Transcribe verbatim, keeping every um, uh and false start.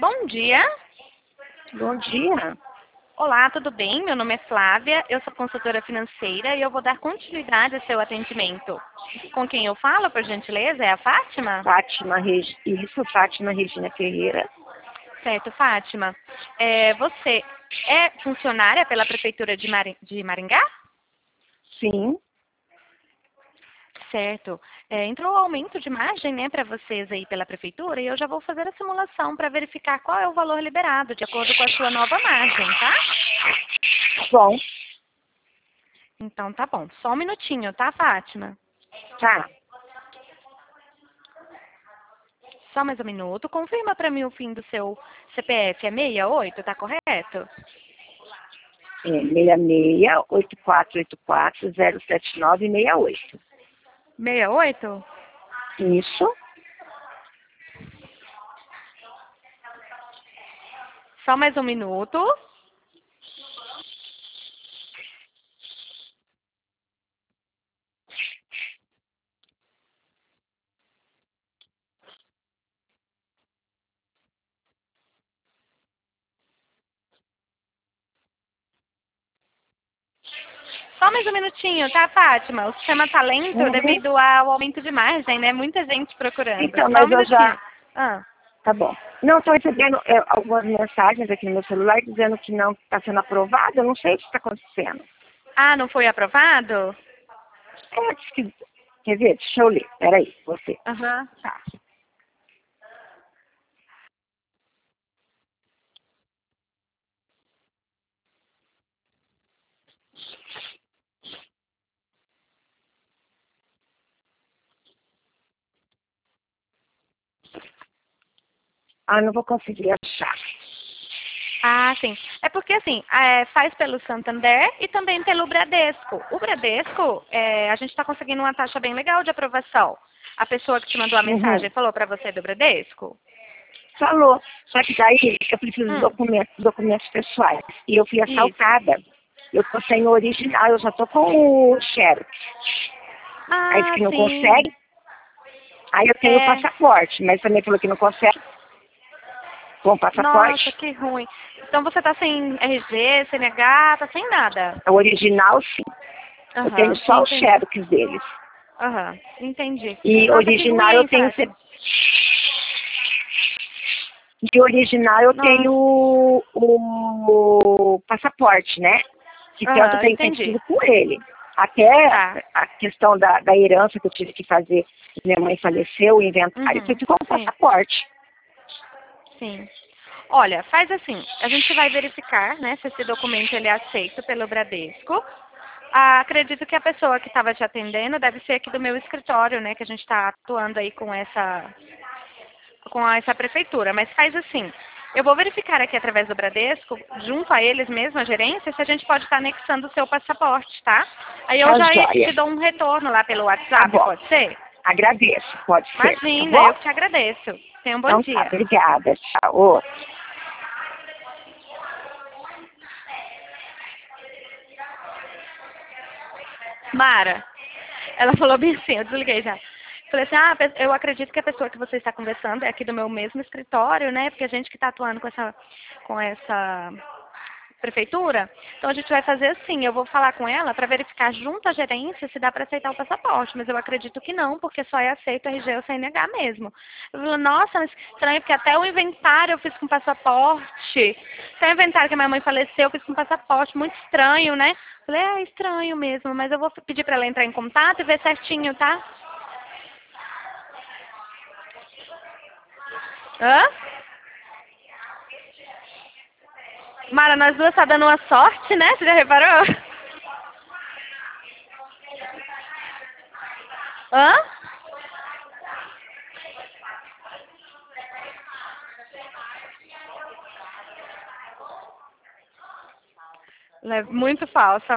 Bom dia. Bom dia. Olá, tudo bem? Meu nome é Flávia, eu sou consultora financeira e eu vou dar continuidade ao seu atendimento. Com quem eu falo, por gentileza, é a Fátima? Fátima, Regi... Isso, Fátima Regina Ferreira. Certo, Fátima. É, você é funcionária pela Prefeitura de, Mari... de Maringá? Sim. Certo. É, entrou aumento de margem, né, para vocês aí pela Prefeitura e eu já vou fazer a simulação para verificar qual é o valor liberado, de acordo com a sua nova margem, tá? Bom. Então tá bom. Só um minutinho, tá, Fátima? Tá. Só mais um minuto. Confirma para mim o fim do seu C P F. É sessenta e oito, tá correto? É seis seis, oito quatro oito quatro, zero sete nove seis oito. sessenta e oito? Isso. Só mais um minuto. Só mais um minutinho, tá, Fátima? O sistema tá lento Uhum. devido ao aumento de margem, né? Muita gente procurando. Então, Só um mas eu minutinho. já... Ah. Tá bom. Não, estou recebendo é, algumas mensagens aqui no meu celular dizendo que não está sendo aprovado. Eu não sei o que está acontecendo. Ah, não foi aprovado? É, diz que... Quer ver? Deixa eu ler. Peraí, você. Aham, tá. Ah, não vou conseguir achar. Ah, sim. É porque, assim, é, faz pelo Santander e também pelo Bradesco. O Bradesco, é, a gente está conseguindo uma taxa bem legal de aprovação. A pessoa que te mandou a mensagem Uhum. falou para você do Bradesco? Falou. Só que daí eu preciso de Hum, documentos, documentos pessoais. E eu fui isso. assaltada. Eu tô sem o original, eu já tô com o Xerox. Aí disse Ah, que não sim. consegue. Aí eu tenho o É. passaporte, mas também falou que não consegue com o Nossa, passaporte. que ruim. Então você tá sem R G, C N H, tá sem nada. O original, sim. Eu tenho Aham, só o entendi. Xerox deles. Aham, entendi. E Nossa, que ruim, original eu hein, tenho... Fátima? De original eu tenho Nossa. o, o passaporte, né? Que tanto Aham, tem sempre entendi. sido com ele. Até Tá. a questão da, da herança que eu tive que fazer, minha mãe faleceu, o inventário, foi Uhum, com o sim, passaporte. sim. Olha, faz assim, a gente vai verificar, né, se esse documento ele é aceito pelo Bradesco. Ah, acredito que a pessoa que estava te atendendo deve ser aqui do meu escritório, né, que a gente está atuando aí com essa, com essa prefeitura. Mas faz assim, eu vou verificar aqui através do Bradesco, junto a eles mesmo, a gerência, se a gente pode estar anexando o seu passaporte, tá? Aí eu Tá já te joia. dou um retorno lá pelo Tá WhatsApp, bom. pode ser? Agradeço, pode ser, tá Imagina, bom? eu que te agradeço. Tenha um bom Então tá, dia. obrigada. Tchau. Outro. Mara, ela falou bem assim, eu desliguei já. Falei assim, ah, eu acredito que a pessoa que você está conversando é aqui do meu mesmo escritório, né? Porque a gente que está atuando com essa, com essa prefeitura, então a gente vai fazer assim, eu vou falar com ela para verificar junto à gerência se dá para aceitar o passaporte, mas eu acredito que não, porque só é aceito R G ou C N H mesmo. Eu falei, nossa, mas estranho, porque até o inventário eu fiz com passaporte, até o inventário que a minha mãe faleceu eu fiz com passaporte, muito estranho, né? Eu falei, é estranho mesmo, mas eu vou pedir para ela entrar em contato e ver certinho, tá? Hã? Mara, nós duas tá dando uma sorte, né? Você já reparou? Hã? Ela é muito falsa.